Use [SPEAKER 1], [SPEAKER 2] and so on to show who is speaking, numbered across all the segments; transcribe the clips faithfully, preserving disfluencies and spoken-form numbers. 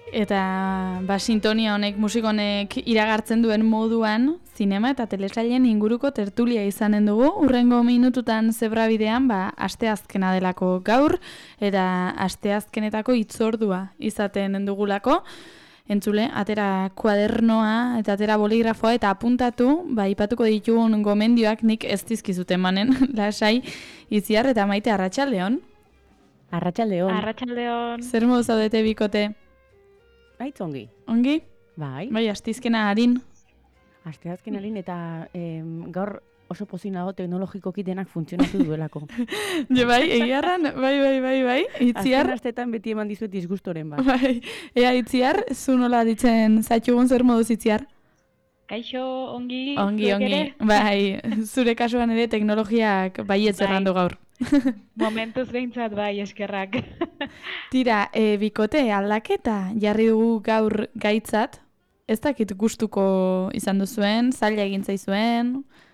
[SPEAKER 1] Eta ba, sintonia honek, musik honek iragartzen duen moduan, zinema eta telesailen inguruko tertulia izanen dugu. Urrengo minututan zebrabidean, ba, asteazkena delako gaur, eta asteazkenetako hitzordua izaten dugulako. Entzule, atera kuadernoa eta atera boligrafoa eta apuntatu, ba, ipatuko ditugun gomendioak nik ez dizkizuten manen, lasai, Itziar eta Maite Arratsaldeon.
[SPEAKER 2] Arratsaldeon.
[SPEAKER 3] Arratsaldeon.
[SPEAKER 1] Zer modu zaudete bikote?
[SPEAKER 2] Aitz ongi.
[SPEAKER 1] Ongi?
[SPEAKER 2] Bai.
[SPEAKER 1] Bai, astizkena harin.
[SPEAKER 2] Asteazken harin eta em, gaur oso pozinago teknologikoki denak funtzionatu duelako.
[SPEAKER 1] Jo, bai, egiarran, bai, bai, bai, bai, Itziar.
[SPEAKER 2] Azken astetan beti eman dizuet disgustoren bat.
[SPEAKER 1] Bai, ea Itziar, zu nola ditzen zaitxugun zer moduz Itziar?
[SPEAKER 3] Kaixo, ongi,
[SPEAKER 1] Ongi,
[SPEAKER 3] zuek
[SPEAKER 1] ongi,
[SPEAKER 3] ere?
[SPEAKER 1] bai, zure kasuan ere teknologiak baietz
[SPEAKER 3] Bai.
[SPEAKER 1] errandu gaur.
[SPEAKER 3] Momentuz behintzat bai, eskerrak.
[SPEAKER 1] Tira, e, bikote aldaketa jarri dugu gaur gaitzat, ez dakit gustuko izan duzuen, zaila egin zaizuen,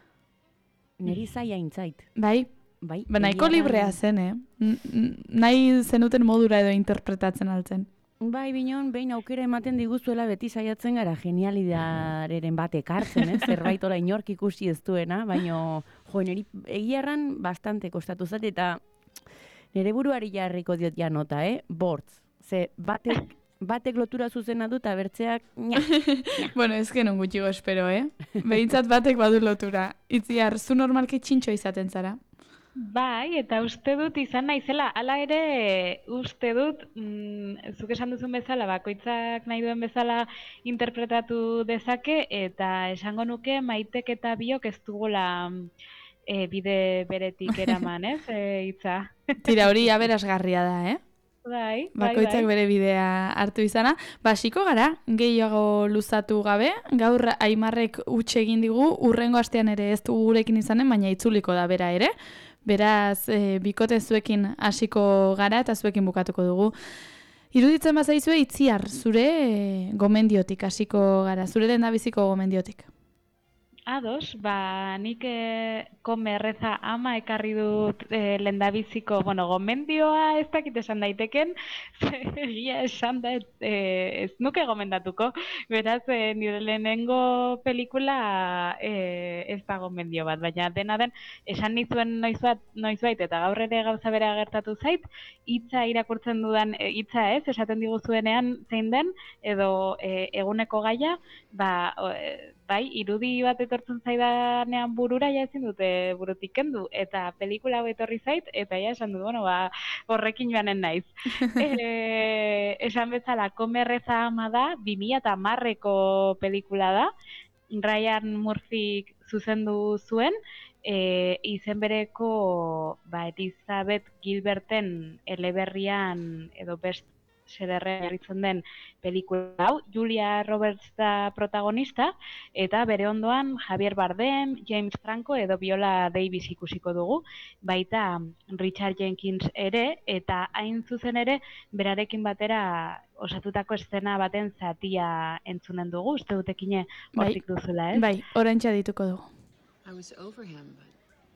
[SPEAKER 2] Neri zaila intzait.
[SPEAKER 1] bai,
[SPEAKER 2] Bai.
[SPEAKER 1] ba, nahiko
[SPEAKER 2] egia da-
[SPEAKER 1] librea zen, eh? N- n- Nahi zenuten modura edo interpretatzen altzen.
[SPEAKER 2] Bai, binon, behin aukera ematen diguzuela beti saiatzen gara genialidadaren bat ekartzen, eh? Zerbait ola inork ikusi ez duena, baino, jo, neri egiarran bastante kostatu zait, eta nire buruari jarriko diot ja nota, eh? Bortz. Ze batek, batek lotura zuzena du eta bertzeak, nia.
[SPEAKER 1] Bueno, ez genuen gutxigo espero, eh? Behintzat batek badu lotura. Itziar, zu normalki txintxo izaten zara?
[SPEAKER 3] Bai, eta uste dut izan naizela, hala ere uste dut, mm, zuk esan duzun bezala, bakoitzak nahi duen bezala interpretatu dezake, eta esango nuke Maitek eta biok ez dugula e, bide beretik eraman, ez, e, hitza.
[SPEAKER 1] Tira, hori aberasgarria da, eh?
[SPEAKER 3] Bai, bai,
[SPEAKER 1] Bakoitzak
[SPEAKER 3] bai.
[SPEAKER 1] bere bidea hartu izana. Basiko gara, gehiago luzatu gabe, gaur Aimarrek huts egin digu, urrengo astean ere ez dugu gurekin izanen, baina itzuliko da bera ere. Beraz, e, bikote zuekin hasiko gara eta zuekin bukatuko dugu. Iruditzen bazaizue Itziar, zure e, gomendiotik hasiko gara, zure lehendabiziko gomendiotik.
[SPEAKER 3] Ados, ba, nik e, come erreza ama ekarri dut e, lendabiziko, bueno, gomendioa ez dakit esan daiteken, egia esan da, e, ez nuke gomendatuko, beraz, e, nire lehenengo pelikula e, ez da gomendio bat, baina dena den, esan nizuen noiz bat, noiz bait, eta gaur ere gauza bera gertatu zait, hitza irakurtzen dudan, e, hitza ez, esaten diguzuenean zein den, edo e, eguneko gaia, ba, o, e, bai, irudi bat etortzen zaidanean burura ja ezin dute burutik kendu, eta pelikula hau etorri zait, eta ja esan dut, bueno, ba, horrekin joanen naiz. e, esan bezala, komerreza ama da, bi mila hamareko pelikula da, Ryan Murphy zuzendu zuen, e, izen bereko ba, Elizabeth Gilberten eleberrian edo best sederre jarritzen den pelikula hau, Julia Roberts da protagonista, eta bere ondoan Javier Bardem, James Franco edo Viola Davis ikusiko dugu, baita Richard Jenkins ere, eta hain zuzen ere berarekin batera osatutako eszena baten zatia entzunen dugu, uste dutekine hortik duzula, ez?
[SPEAKER 1] Bai, oraintxe dituko dugu.
[SPEAKER 4] I was over him, but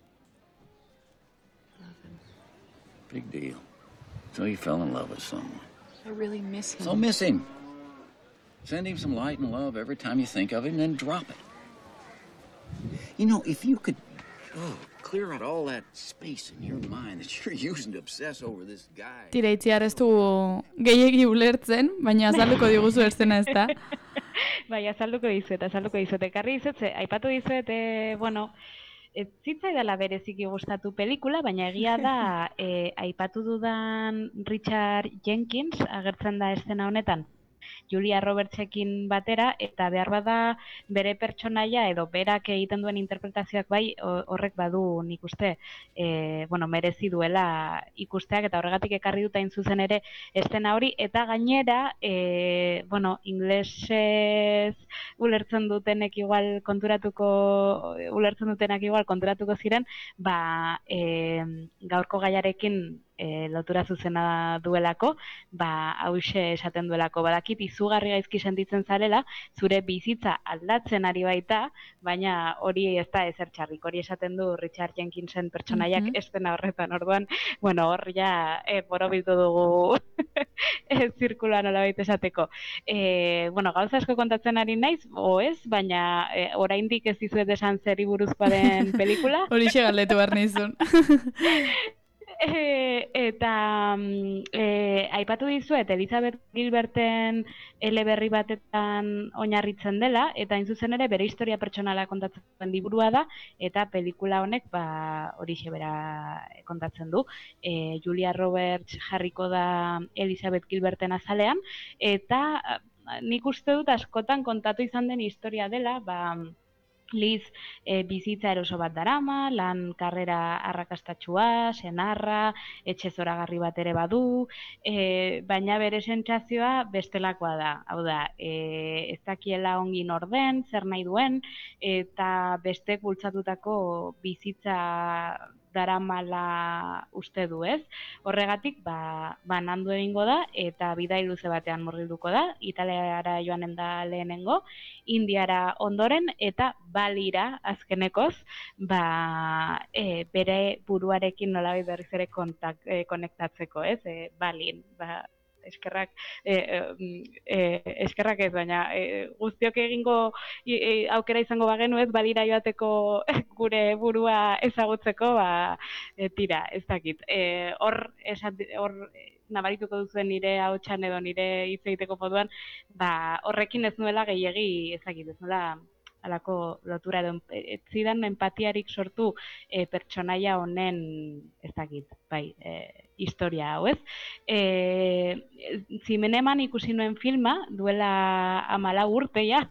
[SPEAKER 4] nothing.
[SPEAKER 5] Big deal. So you fell in love with someone.
[SPEAKER 4] I really miss him.
[SPEAKER 5] So miss him. Send him some light and love every time you think of him, then drop it. You know, if you could oh, clear out all that space in your mind that you're using to obsess over this guy.
[SPEAKER 1] Tira, Itziar ez dugu gehiegi ulertzen, baina azalduko diguzu erzena ez da.
[SPEAKER 3] Bai, azalduko dizuet, azalduko dizuet. Ekarri dizuet, ze, aipatu dizuet, e, bueno, ez zitzaidala bereziki gustatu pelikula, baina egia da, e, aipatu dudan Richard Jenkins agertzen da eszena honetan, Julia Robertsekin batera, eta behar bada bere pertsonaia edo berak egiten duen interpretazioak bai horrek badu nik uste e, bueno, merezi duela ikusteak, eta horregatik ekarri dut hain zuzen ere eszena hori, eta gainera e, bueno, inglesez ulertzen dutenek igual konturatuko ulertzen dutenak igual konturatuko ziren, ba e, gaurko gaiarekin e, lotura zuzena duelako, ba, hause esaten duelako, badakit izugarri gaizki sentitzen zarela, zure bizitza aldatzen ari baita, baina hori ez da ezer txarrik, hori esaten du Richard Jenkinsen pertsonaiak
[SPEAKER 1] Mhm.
[SPEAKER 3] estena horretan, orduan, bueno, hor ja, e, borobildu dugu e, zirkuloan nolabait esateko. E, bueno, gauza asko kontatzen ari naiz, o ez, baina e, oraindik ez dizuet esan zeri buruzkoa den pelikula.
[SPEAKER 1] Horixe galdetu behar nizun.
[SPEAKER 3] E, eta mm, e, aipatu dizuet Elizabeth Gilberten eleberri batetan oinarritzen dela, eta hain zuzen ere bere historia pertsonala kontatzen duen liburua da, eta pelikula honek ba, horixe bera kontatzen du. E, Julia Roberts jarriko da Elizabeth Gilberten azalean, eta nik uste dut askotan kontatu izan den historia dela, ba, Liz e, bizitza eroso bat darama, lan karrera arrakastatsua, senarra, etxe zoragarri bat ere badu, e, baina bere sentsazioa bestelakoa da. Hau da, e, ez dakiela ongi nor den, zer nahi duen, eta bestek bultzatutako bizitza daramala uste du, ez? Horregatik, ba, banandu egingo da, eta bidai luze batean murgilduko da, Italiara joanen da lehenengo, Indiara ondoren, eta Balira azkenekoz, ba, e, bere buruarekin nolabait berriz ere kontak, e, konektatzeko, ez? E, Balin, ba, eskerrak, e, e, eskerrak ez, baina e, guztiok egingo e, aukera izango bagenu ez, Balira joateko gure burua ezagutzeko, ba, e, tira, ez dakit. E, hor, hor nabarituko duzuen nire ahotsan edo nire hitz egiteko moduan, ba, horrekin ez nuela gehiegi ezagit, ez nuela alako lotura edo ez zidan empatiarik sortu e, pertsonaia honen ezagit, bai, e, historia hau, ez? E, Zineman ikusi nuen filma, duela hamalau urte ja,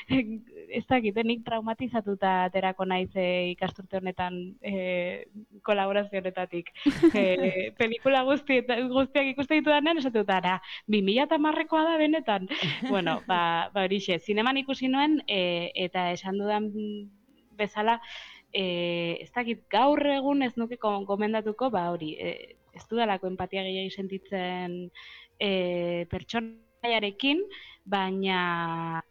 [SPEAKER 3] ez dakit, nik traumatizatuta aterako naiz e, ikasturte honetan e, kolaborazio honetatik. E, pelikula guzti, guztiak ikuste ditudanean, esatu dara, bi mila hamarrekoa da benetan. Bueno, ba, ba horixe, zineman ikusi nuen, e, eta esan dudan bezala, e, ez dakit, gaur egun ez nuke gomendatuko, ba hori, e, ez dudalako empatia gehiagi sentitzen e, pertsonaiarekin, baina,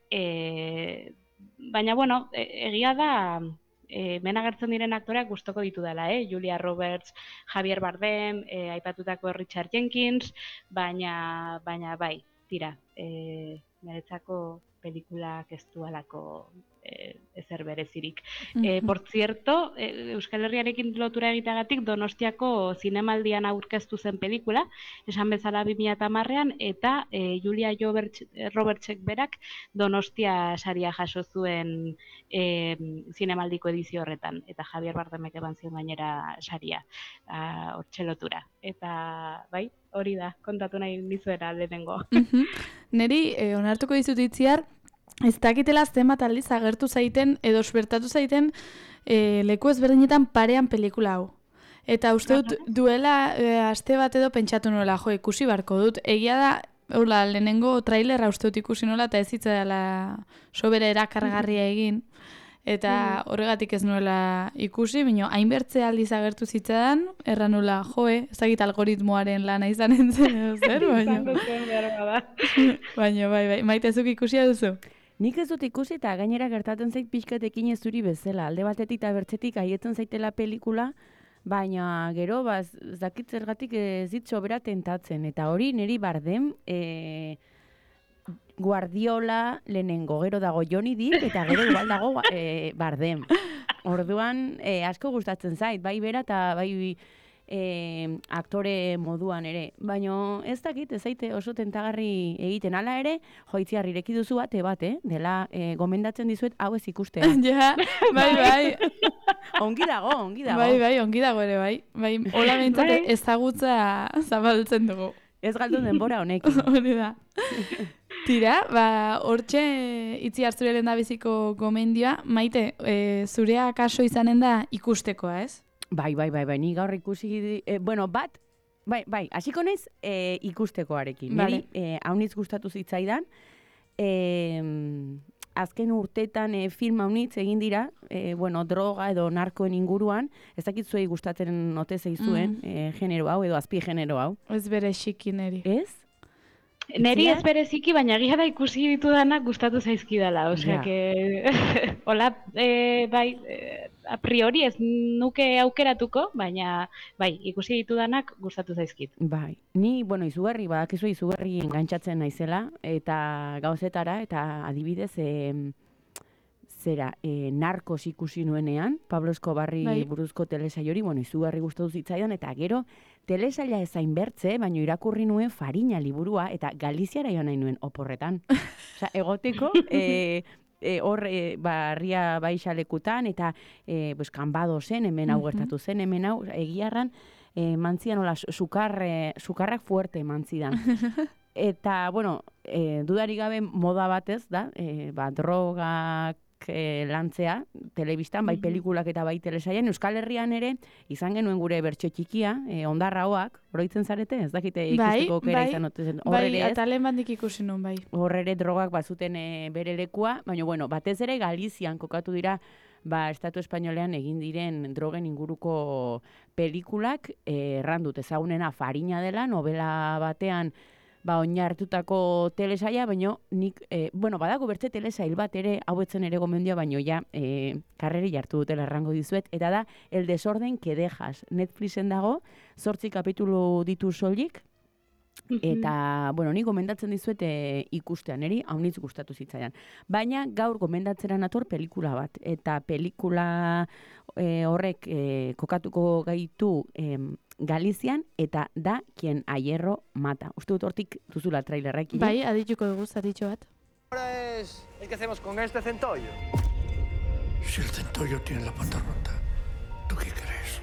[SPEAKER 3] e, baina, bueno, e, egia da, e, hemen agertzen diren aktoreak gustoko ditu dela, eh? Julia Roberts, Javier Bardem, e, aipatutako Richard Jenkins, baina, baina bai, tira, e, niretzako pelikulak ez dualako e, ezer berezirik. E, por cierto, e, Euskal Herriarekin lotura egiteagatik Donostiako zinemaldian aurkeztu zen pelikula, esan bezala bi mila hamarrean, eta e, Julia Robertsek berak Donostia saria jaso zuen e, zinemaldiko edizio horretan, eta Javier Bardemek eban zion gainera saria, hortxe lotura. Eta, bai, hori da, kontatu nahi nizuera lehenengo.
[SPEAKER 1] Neri, eh, onartuko dizut itziar, ez dakitela zenbat aldiz agertu zaiten, edo bertatu zaiten eh, leku ezberdinetan parean pelikula hau. Eta uste dut duela eh, aste bat edo pentsatu nola, jo, ikusi barko dut. Egia da, hola, lehenengo trailerra uste dut ikusi nola, eta ez hitza dela sobera erakargarria egin. Eta horregatik ez nuela ikusi, bino, hainbertze aldiz agertu zitzadan, erran nola, joe, ez dakit algoritmoaren lana izanen zen edo zer, baina. Baina, bai, bai, maitezuk ikusia duzu?
[SPEAKER 2] Nik ez dut ikusi eta gainera gertatzen zait pixkatekin ez zuri bezala. Alde batetik eta bertzetik aietzen zaitela pelikula, baina gero, ba, ez dakit zergatik ez dit sobera tentatzen. Eta hori niri Bardem, e, Guardiola lehenengo, gero dago Johnny Depp eta gero igual dago e, Bardem. Orduan e, asko gustatzen zait, bai bera eta bai e, aktore moduan ere. Baina ez dakit, ez zaite oso tentagarri egiten. Hala ere, joitziar ireki duzu bate bate, dela e, gomendatzen dizuet hau ez ikustea.
[SPEAKER 1] Ja, bai, bai.
[SPEAKER 2] Ongi dago, ongi dago.
[SPEAKER 1] Bai, bai, ongi dago ere, bai. Bai, hola behintzat ezagutza zabaltzen dugu.
[SPEAKER 2] Ez galdun denbora honekin.
[SPEAKER 1] Hori da. Tira, ba, hortxe itzi hartzure lehen da biziko gomendioa. Maite, e, zurea kaso izanen da ikustekoa, ez?
[SPEAKER 2] Bai, bai, bai, bai, ni gaur ikusi, e, bueno, bat, bai, bai, hasiko naiz e, ikustekoarekin. Vale. Niri, e, hauniz gustatu zitzaidan, e, azken urtetan e, film haunitz egin dira, e, bueno, droga edo narkoen inguruan, ez dakit zuei gustatzen ote zeizuen mm. e, genero hau edo azpi genero hau.
[SPEAKER 1] Ez bere xikineri.
[SPEAKER 2] Ez?
[SPEAKER 3] Neri ez bereziki, baina egia da ikusi ditudanak gustatu zaizkidala, osea,
[SPEAKER 2] Ja.
[SPEAKER 3] que hola, e, bai, e, a priori ez nuke aukeratuko, baina bai, ikusi ditudanak gustatu zaizkit.
[SPEAKER 2] Bai, ni, bueno, izugarri, badakizu izugarri engantzatzen naizela, eta gauzetara, eta adibidez, e, zera, e, narkos ikusi nuenean, Pablo Escobarri
[SPEAKER 1] bai.
[SPEAKER 2] buruzko telesail hori, bueno, izugarri gustatu zitzaidan, eta gero, telesaila ezain bertze, baino irakurri nuen Farina liburua, eta Galiziara joan nahi nuen oporretan. Osea, egoteko, e, e, hor, e, barria baixalekutan, eta e, pues, kanbado zen, hemen hau gertatu zen, hemen hau, egiarran, e, mantzian, hola, sukar, e, sukarrak fuerte mantzidan. Eta, bueno, e, dudarik gabe moda batez, da, e, ba, drogak, E, lantzea, telebistan, bai pelikulak eta bai telesaian, Euskal Herrian ere, izan genuen gure bertso txikia, e, ondarraoak, oroitzen zarete, ez dakite ikusteko aukera izan otezen.
[SPEAKER 1] Bai, atalen bandik ikusi nun, bai.
[SPEAKER 2] Hor ere drogak bazuten e, bere lekua, baina, bueno, batez ere Galizian kokatu dira, ba, Estatu Espainolean egin diren drogen inguruko pelikulak, e, errandut ezagunena Farina dela, novela batean, ba, oinartutako telesaia, baina nik, e, bueno, badago bertze telesail bat ere, hauetzen ere gomendioa, baina ja, e, karreri jartu dutela errango dizuet, eta da, El desorden que dejas. Netflixen dago, zortzi kapitulu ditu soilik, eta, bueno, nik gomendatzen dizuet e, ikustean, eri, haunitz gustatu zitzaidan. Baina gaur gomendatzera nator pelikula bat, eta pelikula e, horrek e, kokatuko gaitu e, Galizian, eta da Quien a hierro mata. Uste dut hortik duzula trailerrek.
[SPEAKER 1] Bai, adituko dugu zatitxo bat.
[SPEAKER 6] Ahora es el que hacemos con este centollo.
[SPEAKER 7] Si el centollo tiene la pata rota, ¿tú qué crees?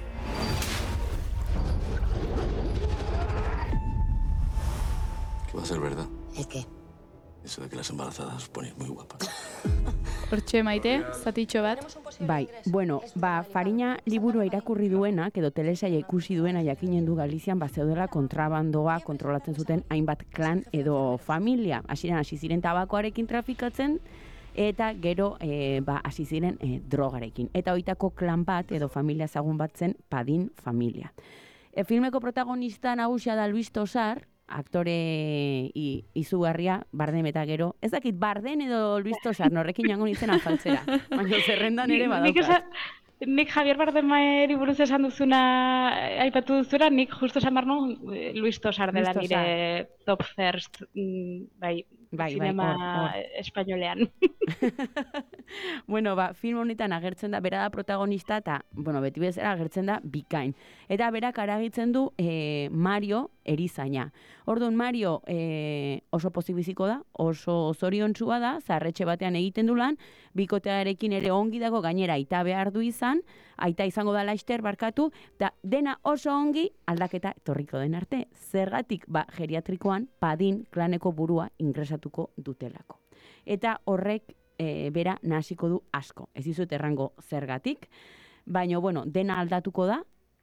[SPEAKER 8] Que va a ser verdad.
[SPEAKER 4] ¿El qué?
[SPEAKER 8] Eso de que las embarazadas os ponéis muy guapas.
[SPEAKER 1] Hortxe maite, zatitxo bat.
[SPEAKER 2] Bai, bueno, ba, Farina liburua irakurri duena, edo telesaia ikusi duena jakinen du Galizian, ba, zeudela kontrabandoa kontrolatzen zuten hainbat klan edo familia. Hasieran hasi ziren tabakoarekin trafikatzen, eta gero e, ba, hasi ziren e, drogarekin. Eta hoitako klan bat edo familia ezagun bat zen Padin familia. E, filmeko protagonista nagusia da Luis Tosar, aktore i, izugarria, Bardem eta gero. Ez dakit, Bardem edo Luis Tosar, norrekin jango nintzen afaltzera. Baina zerrendan ere badaukat.
[SPEAKER 3] Nik Javier Bardemari buruz esan duzuna, aipatu duzura, nik justo esan barno Luis Tosar dela
[SPEAKER 2] Luis Tosar.
[SPEAKER 3] nire top first, bai,
[SPEAKER 2] Bai,
[SPEAKER 3] zinema
[SPEAKER 2] bai, hor, hor.
[SPEAKER 3] espainolean.
[SPEAKER 2] Bueno, ba, film honetan agertzen da, bera da protagonista, eta, bueno, beti bezala agertzen da bikain. Eta berak aragitzen du e, Mario erizaina. Orduan, Mario e, oso pozibiziko da, oso zoriontsua da, zarretxe batean egiten du lan, bikotearekin ere ongi dago, gainera aita behar du izan, aita izango da laster barkatu, eta dena oso ongi aldaketa etorriko den arte. Zergatik, ba, geriatrikoan Padin klaneko burua ingresatuko dutelako. Eta horrek e, bera nahasiko du asko. Ez dizut errango zergatik, baina, bueno, dena aldatuko da,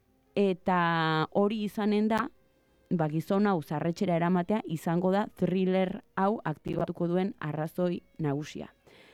[SPEAKER 2] eta hori izanen da, ba, gizon hau zarretxera eramatea izango da thriller hau aktibatuko duen arrazoi nagusia.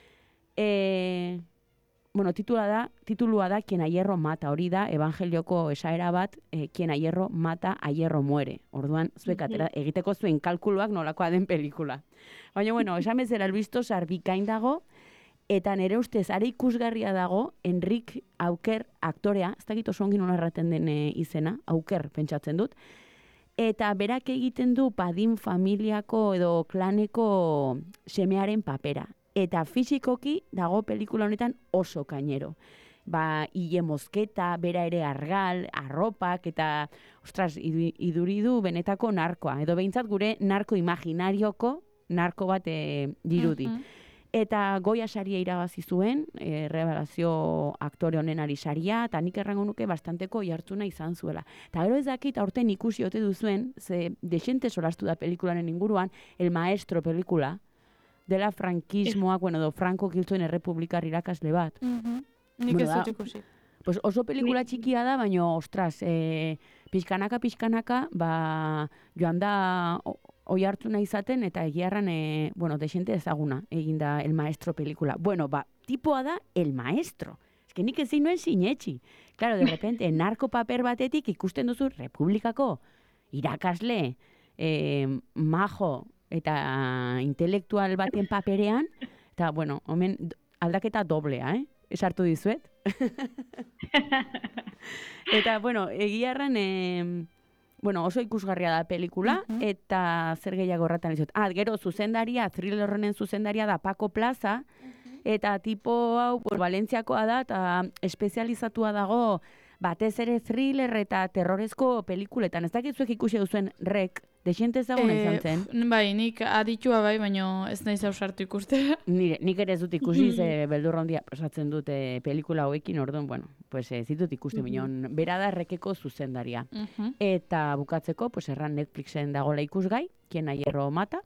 [SPEAKER 2] E, bueno, titula da, titulua da Quien a hierro mata, hori da evangelioko esaera bat, e, Quien a hierro mata, a hierro muere. Orduan, zuek atera, egiteko zuen kalkuluak nolakoa den pelikula. Baina, bueno, esan bezala Luis Tosar bikain dago, eta nere ustez, are ikusgarria dago, Enrik Auker aktorea, ez dakit oso ongi nola erraten den e, izena, Auker pentsatzen dut, eta berak egiten du Padin familiako edo klaneko semearen papera. Eta fisikoki dago pelikula honetan oso kainero. Ba, Ile Mozketa, bera ere argal, arropak, eta, ostras, iduri du benetako narkoa. Edo behintzat gure narko imaginarioko narko bat e, dirudi. Mm-hmm. Eta Goya saria irabazi zuen, e, revelazio aktore honenari saria, eta nik errango nuke bastanteko jartzuna izan zuela. Eta gero ez dakit aurten ikusi ote duzuen, ze desente solastu da pelikularen inguruan, El Maestro pelikula, dela frankismoak, bueno, do Franco kiltzuen errepublikar irakasle bat.
[SPEAKER 1] Mm-hmm. Nik
[SPEAKER 2] Bueno,
[SPEAKER 1] ez
[SPEAKER 2] da,
[SPEAKER 1] dut ikusi.
[SPEAKER 2] Pues oso pelikula txikia da, baina, ostras, e, pixkanaka, pixkanaka, ba, joan da oi hartzuna izaten, eta egiarran, e, bueno, desente ezaguna, eginda El Maestro pelikula. Bueno, ba, tipoa da El Maestro. Ez que nik ezin nuen sinetxi. Claro, de repente, narko paper batetik ikusten duzu Republikako irakasle, e, majo eta intelektual baten paperean, eta, bueno, omen aldaketa doblea, eh? Esartu dizuet. Eta, bueno, egiarran, e, bueno, oso ikusgarria da pelikula, uh-huh. eta zer gehiago horretan izut. Ah, gero, zuzendaria, thriller honen zuzendaria da Paco Plaza, uh-huh. eta tipo hau, pues, Valentziakoa da, eta espezializatua dago, batez ere thriller eta terrorezko pelikuletan. Ez dakit zuek ikusi duzuen Rek, desente ezaguna izan zen.
[SPEAKER 1] Bai, nik aditua bai, baina ez naiz ausartu ikuste.
[SPEAKER 2] Nire, nik ere ez dut ikusi, ze beldurra handia pasatzen dute pelikula hauekin, orduan, bueno, pues ez ditut ikuste, baina bera da Rekeko zuzendaria. Eta bukatzeko, pues erran Netflixen dagoela ikusgai, Quien a hierro mata,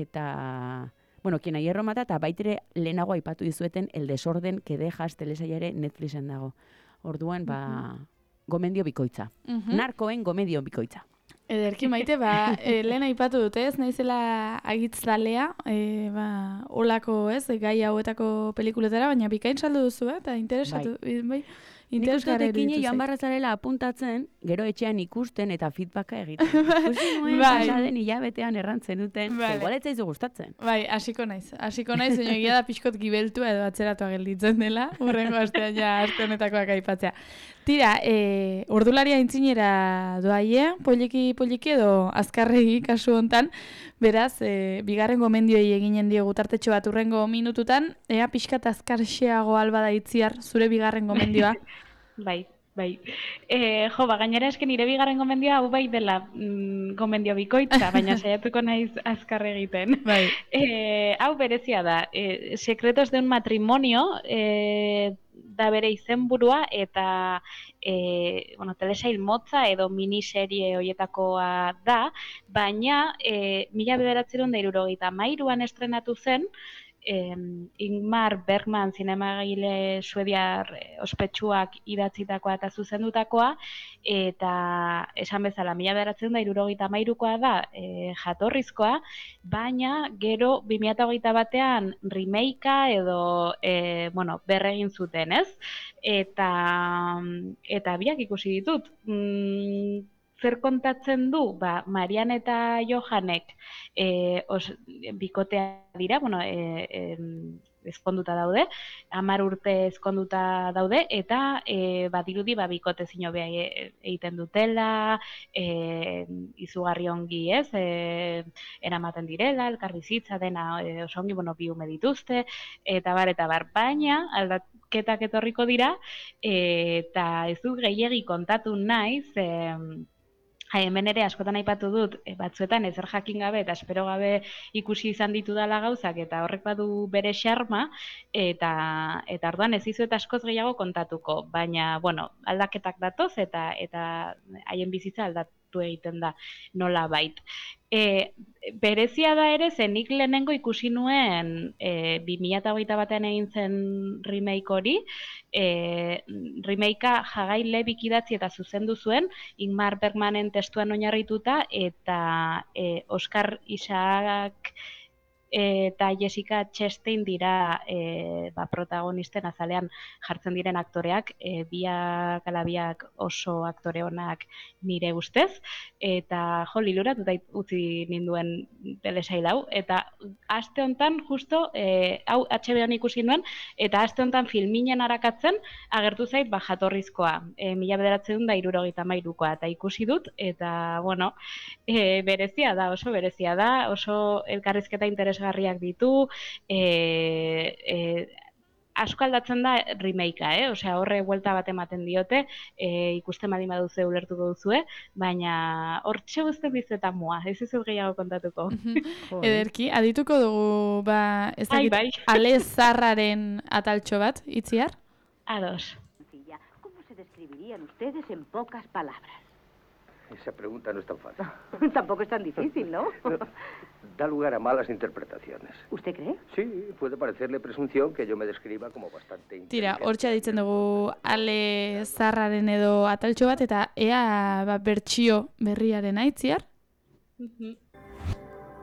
[SPEAKER 2] eta... Bueno, Quien a hierro mata, eta baitere lehenago aipatu dizueten El desorden que dejas telesaiare Netflixen dago. Orduan, ba, gomendio bikoitza. Narkoen gomendio bikoitza.
[SPEAKER 1] Ederki maite, ba, e, lehen aipatu dute ez, naizela agitzalea, e, ba, olako ez, gai hauetako pelikuletara, baina bikain saldu duzu, eta interesatu, bai, bai interesgarri
[SPEAKER 2] iruditu zait. Joan barrazarela apuntatzen, gero etxean ikusten eta feedbacka egiten. Ikusi nuen,
[SPEAKER 1] bai.
[SPEAKER 2] pasaden hilabetean errantzen duten, vale. Igual ez zaizu gustatzen.
[SPEAKER 1] Bai, hasiko naiz, hasiko naiz, baina egia da pixkot gibeltua edo atzeratua gelditzen dela, hurrengo astean ja aste honetakoak aipatzea. Tira, e, ordularia aintzinera doaie, poliki poliki edo azkarregi kasu hontan, beraz, e, bigarren gomendioi eginen diogu tartetxo bat urrengo minututan, ea pixkat azkarxeago alba da itziar, zure bigarren gomendioa.
[SPEAKER 3] Bai, bai. E, jo, ba, gainera esken nire bigarren gomendioa hau bai dela mm, gomendio bikoitza, baina saiatuko naiz azkar egiten.
[SPEAKER 1] Bai.
[SPEAKER 3] E, hau berezia da, e, Secretos de un matrimonio, e, da bere izenburua eta e, bueno, telesail motza edo miniserie hoietakoa da, baina e, mila bederatziehun eta hirurogeita hamairuan estrenatu zen, eh, Ingmar Bergman zinemagile suediar ospetsuak idatzitakoa eta zuzendutakoa, eta esan bezala mila bederatziehun eta hirurogeita hamairukoa da e, jatorrizkoa, baina gero bi mila hogeita batean remakea edo e, bueno, berregin zuten, ez? Eta, eta biak ikusi ditut. Mm, zer kontatzen du? Ba, Marian eta Johanek e, os, bikotea dira, bueno, e, e, ezkonduta daude, hamar urte ezkonduta daude, eta e, badirudi ba, bikote zinobea e, egiten dutela, e, izugarri ongi ez, e, eramaten direla, elkarbizitza dena e, oso ongi, bueno, bi ume dituzte, eta bar, eta bar, baina aldaketak etorriko dira, e, eta ez du gehiegi kontatu naiz, e, hemen ere askotan aipatu dut, e, batzuetan ezer jakin gabe eta espero gabe ikusi izan ditudala gauzak eta horrek badu bere xarma, eta eta orduan ez dizuet askoz gehiago kontatuko, baina bueno, aldaketak datoz eta eta haien bizitza aldatu egiten da nola bait. E, berezia da ere, zenik lehenengo ikusi nuen e, bi mila hogeita batean egin zen remake hori, e, remakea Jagai Lebik idatzi eta zuzendu zuen, Ingmar Bergmanen testuan oinarrituta, eta e, Oscar Isaac eta Jessica Chastain dira e, ba, protagonisten azalean jartzen diren aktoreak, e, biak ala biak oso aktore onak nire ustez, eta jo, liluratuta utzi ninduen telesail hau, eta aste hontan justo, e, hau H B Oan ikusi nuen, eta aste hontan filminen arakatzen agertu zait ba, jatorrizkoa, e, mila bederatziehun eta hirurogeita hamairukoa, eta ikusi dut, eta bueno, e, berezia da, oso berezia da, oso elkarrizketa interes garriak ditu, e, e, asko aldatzen da remakea, eh? Osea, horre buelta bat ematen diote, e, ikusten badin baduzu ulertuko duzue, baina hortxe guzten dizuetan mua, ez ez gehiago kontatuko.
[SPEAKER 1] Ederki, adituko dugu, ba, ez dakit,
[SPEAKER 3] bai.
[SPEAKER 1] Ale Zarraren ataltxo bat, itziar?
[SPEAKER 3] Ados.
[SPEAKER 9] ¿Cómo se describirían ustedes en pocas palabras?
[SPEAKER 6] Esa pregunta no es tan fácil.
[SPEAKER 9] Tampoco es tan difícil, ¿no?
[SPEAKER 6] No, da lugar a malas interpretaciones.
[SPEAKER 9] ¿Usted cree?
[SPEAKER 6] Sí, puede parecerle presunción que yo me describa como bastante inteligente.
[SPEAKER 1] Tira, hortxe ditzen dugu Ale Zarraren edo ataltxo bat, eta ea ba, bertsio berriaren aitziar?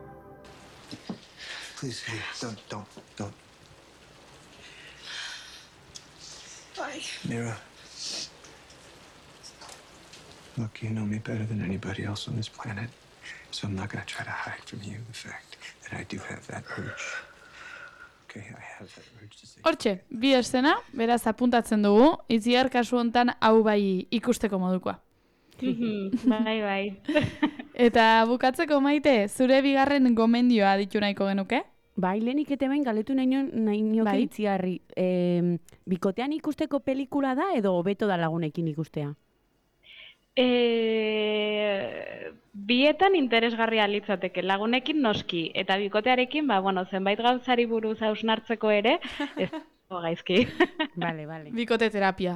[SPEAKER 7] Please, hey, don't, don't, don't.
[SPEAKER 4] Bye.
[SPEAKER 7] Mira. Look, you know me better than anybody else on this planet, so I'm not gonna try to hide from you the fact that I do have that urge. Okay, I have that urge to say...
[SPEAKER 1] Hortxe, bi escena, beraz apuntatzen dugu, Itziar kasu hontan hau bai ikusteko modukoa.
[SPEAKER 3] Bai, bai.
[SPEAKER 1] Eta bukatzeko Maite, zure bigarren gomendioa ditu nahiko genuke?
[SPEAKER 2] Bai, lehenik eta behin galetu nahi nion- nahi nioke
[SPEAKER 1] Bai.
[SPEAKER 2] Itziarri. Eh, bikotean ikusteko pelikula da edo hobeto da lagunekin ikustea?
[SPEAKER 3] E, bietan interesgarria litzateke, lagunekin noski, eta bikotearekin, ba, bueno, zenbait gauzari buruz hausnartzeko ere, ez dago gaizki.
[SPEAKER 2] Bale, bale.
[SPEAKER 1] Bikote terapia.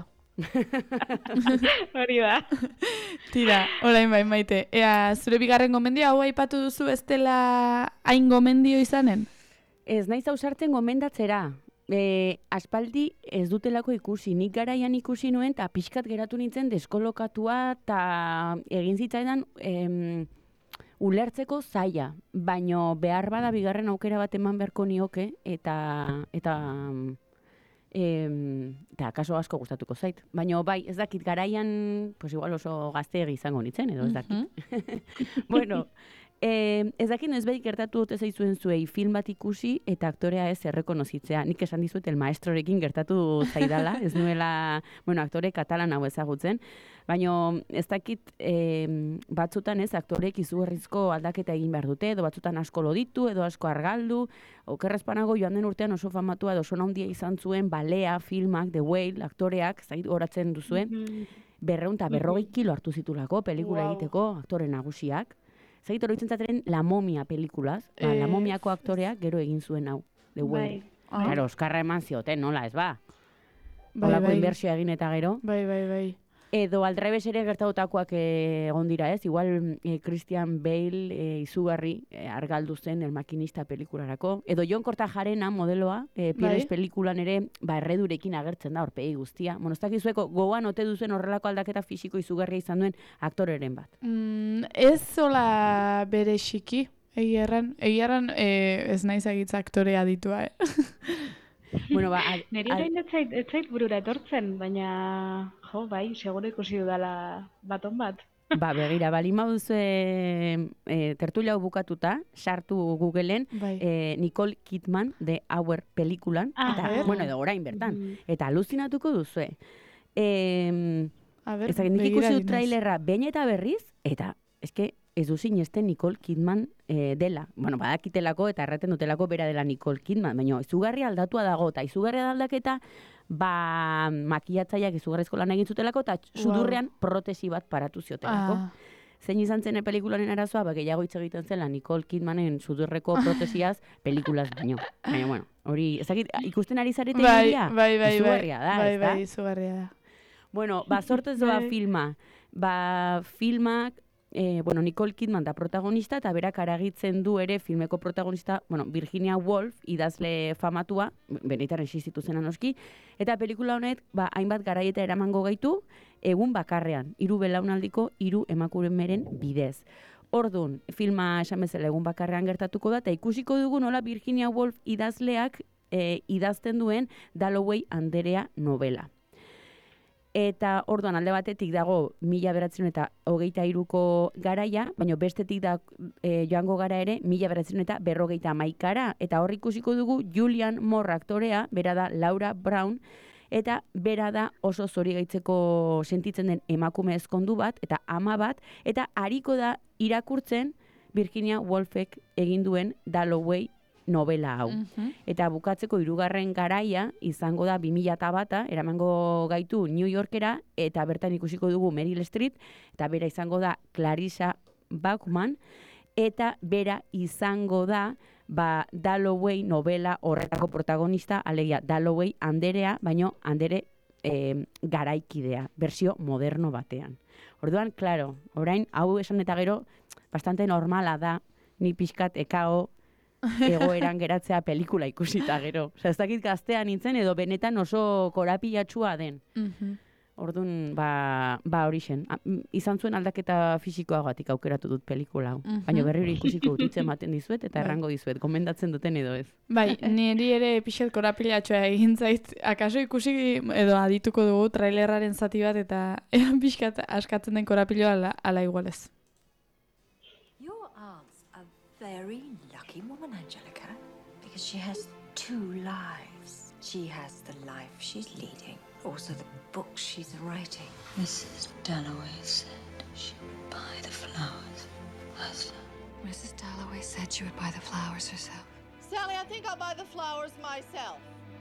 [SPEAKER 3] Hori da.
[SPEAKER 1] Tira, orain bai Maite. Ea, zure bigarren gomendio hau aipatu duzu ez dela hain gomendio izanen?
[SPEAKER 2] Ez naiz ausartzen gomendatzera. E, aspaldi ez dutelako ikusi. Nik garaian ikusi nuen eta pixkat geratu nintzen deskolokatua eta egin zitzaidan em, ulertzeko zaila. Baino behar bada bigarren aukera bat eman beharko nioke eta eta em, eta kaso asko gustatuko zait. Baino bai, ez dakit garaian, pues igual oso gazteegi izango nintzen edo ez dakit. Bueno, Eh, ez dakit noiz gertatu dute zaizuen zuei film bat ikusi eta aktorea ez errekonozitzea. Nik esan dizuet el maestrorekin gertatu zaidala, ez nuela, bueno, aktore katalan hau ezagutzen, baina ez dakit eh, batzutan ez aktorek izugarrizko aldaketa egin behar dute, edo batzutan asko loditu, edo asko argaldu, okerrezpanago joan den urtean oso famatua edo sona handia izan zuen balea filmak, The Whale, aktoreak, zait horatzen duzuen, berreun eta berrogei kilo hartu zitulako pelikula
[SPEAKER 3] Wow.
[SPEAKER 2] egiteko aktore nagusiak. Zait hori zaten La Momia pelikulaz, ba, La
[SPEAKER 1] Eh,
[SPEAKER 2] Momiako aktoreak gero egin zuen hau, The Whale.
[SPEAKER 3] Bai.
[SPEAKER 1] Ah.
[SPEAKER 2] Claro, Oskarra eman zioten, nola, ez ba?
[SPEAKER 1] Bai,
[SPEAKER 2] Olako
[SPEAKER 1] bai.
[SPEAKER 2] inbertsioa egin eta gero.
[SPEAKER 1] Bai, bai, bai.
[SPEAKER 2] Edo aldrebes ere gertatutakoak eh, egon dira, ez? Igual eh, Christian Bale eh, izugarri eh, argaldu zen El Makinista pelikularako. Edo Jon Kortajarena modeloa, eh, Pieres
[SPEAKER 1] Bai.
[SPEAKER 2] pelikulan ere ba, erredurekin agertzen da horpegi guztia. Bueno, ez dakizueko gogoan ote duzen horrelako aldaketa fisiko izugarria izan duen aktoreren bat.
[SPEAKER 1] Mm, ez zola bere xiki, egia erran. Egia erran eh, ez naiz agitza aktorea ditua, eh?
[SPEAKER 2] Bueno, ba, al,
[SPEAKER 3] Neri
[SPEAKER 2] al-
[SPEAKER 3] orain ez zait, ez zait burura etortzen, baina, jo, bai, seguro ikusi dudala baton bat.
[SPEAKER 2] Ba, begira, bali mauzu e, e, tertulia hau bukatuta, sartu Googleen,
[SPEAKER 1] Bai.
[SPEAKER 2] e, Nicole Kidman, The Hour pelikulan,
[SPEAKER 3] Ah,
[SPEAKER 2] eta,
[SPEAKER 1] ber.
[SPEAKER 2] bueno, edo orain bertan,
[SPEAKER 3] Mhm.
[SPEAKER 2] eta aluzinatuko duzue. E,
[SPEAKER 1] A ber,
[SPEAKER 2] ez dakit, nik
[SPEAKER 1] begira
[SPEAKER 2] ikusi dut
[SPEAKER 1] dinez.
[SPEAKER 2] trailerra behin eta berriz, eta eske ez du sinesten Nicole Kidman e, dela. Bueno, badakitelako eta erraten dutelako bera dela Nicole Kidman, baina izugarri aldatua dago, eta izugarri aldaketa, ba, makillatzaileak izugarrizko lan egin zutelako, eta sudurrean protesi bat paratu ziotelako.
[SPEAKER 1] Ah,
[SPEAKER 2] Zein izan zen pelikularen arazoa, ba, gehiago hitz egiten zela Nicole Kidmanen sudurreko protesiaz pelikulaz baino. Baina, bueno, hori, ezakit, ikusten ari zarete
[SPEAKER 1] bai,
[SPEAKER 2] irudia?
[SPEAKER 1] bai, bai, bai,
[SPEAKER 2] Izugarria da,
[SPEAKER 1] bai,
[SPEAKER 2] ez da?
[SPEAKER 1] bai, izugarria da.
[SPEAKER 2] Bueno, ba, sortez doa
[SPEAKER 1] Bai.
[SPEAKER 2] filma. Ba, filmak, eh, bueno, Nicole Kidman da protagonista, eta berak aragitzen du ere filmeko protagonista, bueno, Virginia Woolf, idazle famatua, benetan existitu zena noski, eta pelikula honek, ba, hainbat garaieta eramango gaitu, egun bakarrean, hiru belaunaldiko, hiru emakumeren bidez. Ordun, filma esan bezala egun bakarrean gertatuko da, eta ikusiko dugu nola Virginia Woolf idazleak eh, idazten duen Dalloway Anderea novela. Eta orduan alde batetik dago mila beratzen eta hogeita hiruko garaia, baina bestetik da e, joango gara ere mila beratzen eta berrogeita hamaikara. Eta hor ikusiko dugu Julian Moore aktorea, bera da Laura Brown, eta bera da oso zorigaitzeko sentitzen den emakume ezkondu bat, eta ama bat, eta hariko da irakurtzen Virginia Woolfek egin duen Dalloway novela hau.
[SPEAKER 1] Mhm.
[SPEAKER 2] Eta bukatzeko hirugarren garaia izango da bi mila bata, eramango gaitu New Yorkera, eta bertan ikusiko dugu Meryl Streep, eta bera izango da Clarissa Bachman, eta bera izango da ba, Dalloway novela horretako protagonista, alegia Dalloway Anderea, baino Andere eh, garaikidea, versio moderno batean. Orduan, claro, orain hau esan eta gero, bastante normala da, ni pixkat ekao egoeran geratzea pelikula ikusita gero. Osea, ez dakit gaztean nintzen edo benetan oso korapilatsua den.
[SPEAKER 1] Mhm.
[SPEAKER 2] Orduan, ba, ba hori zen. A- m- Izan zuen aldaketa fisikoagatik aukeratu dut pelikula hau.
[SPEAKER 1] Mhm.
[SPEAKER 2] Baina berriro ikusiko dut hitz ematen dizuet eta
[SPEAKER 1] Bai.
[SPEAKER 2] errango dizuet, gomendatzen duten edo ez.
[SPEAKER 1] Bai, niri ere pixet korapilatxoa egin zait, akaso ikusi edo adituko dugu trailerraren zati bat eta eran pixkat askatzen den korapiloa ala, ala igualez.
[SPEAKER 10] Your aunt's a very lucky woman, Angelica, because she has two lives. She has the life she's leading, also the books she's writing.
[SPEAKER 11] Missus Dalloway said she would buy the flowers herself.
[SPEAKER 12] Missus Dalloway said she would buy the flowers herself.
[SPEAKER 13] Sally, I think I'll buy the flowers myself.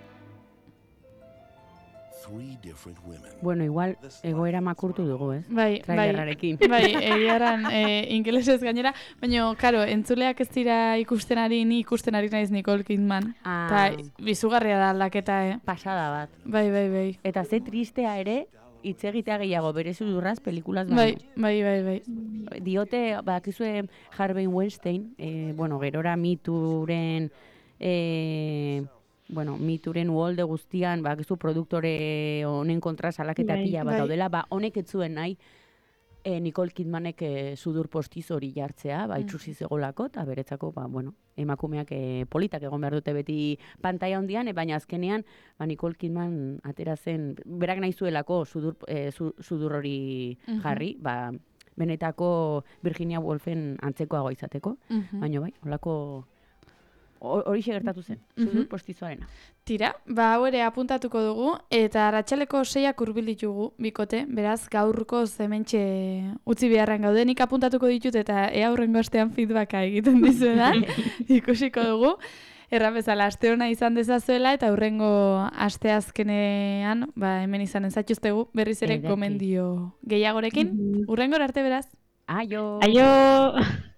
[SPEAKER 14] Three different women.
[SPEAKER 2] Bueno, igual egoera makurtu dugu, ez?
[SPEAKER 1] Bai, bai,
[SPEAKER 2] Trailerrarekin.
[SPEAKER 1] bai, egiaran e, ingelesez gainera, baina, karo, entzuleak ez dira ikusten ari, ni ikusten ari naiz Nicole Kidman.
[SPEAKER 2] Ah.
[SPEAKER 1] Eta bizugarria da aldaketa, eh?
[SPEAKER 2] Pasada bat.
[SPEAKER 1] Bai, bai, bai.
[SPEAKER 2] Eta ze tristea ere, hitz egitea gehiago bere sudurraz pelikulaz
[SPEAKER 1] Bai,
[SPEAKER 2] baino.
[SPEAKER 1] bai, bai, bai.
[SPEAKER 2] Diote, bakizue Harvey Weinstein, eh, bueno, gerora mituren, eh, bueno, mituren uholde guztian, bakizu produktore honen kontra salaketa
[SPEAKER 3] Bai,
[SPEAKER 2] pila bat
[SPEAKER 1] bai.
[SPEAKER 2] daudela, ba, honek ez zuen nahi, E, Nicole Kidmanek e, sudur postiz hori jartzea, ba, itxusi zegolako, eta beretzako, ba, bueno, emakumeak e, politak egon behar dute beti pantaila hondian, e, baina azkenean, ba, Nicole Kidman atera zen, berak nahi zuelako sudur, e, su, sudur hori
[SPEAKER 1] Mhm.
[SPEAKER 2] jarri, ba, benetako Virginia Woolfen antzekoago izateko,
[SPEAKER 1] Mhm.
[SPEAKER 2] baina bai, holako hori gertatu zen, sudur
[SPEAKER 1] Mhm.
[SPEAKER 2] postizoarena.
[SPEAKER 1] Tira, ba hau ere apuntatuko dugu, eta arratsaleko seiak hurbil ditugu, bikote, beraz gaurko hementxe utzi beharran gaude, nik apuntatuko ditut eta ea hurrengo astean feedbacka egiten dizuedan, ikusiko dugu. Erran bezala, aste hona izan dezazuela eta hurrengo asteazkenean, ba hemen izan ezatxuztegu, berriz ere
[SPEAKER 2] Ederki.
[SPEAKER 1] gomendio gehiagorekin. Hurrengora arte beraz.
[SPEAKER 2] Aio!
[SPEAKER 3] Aio!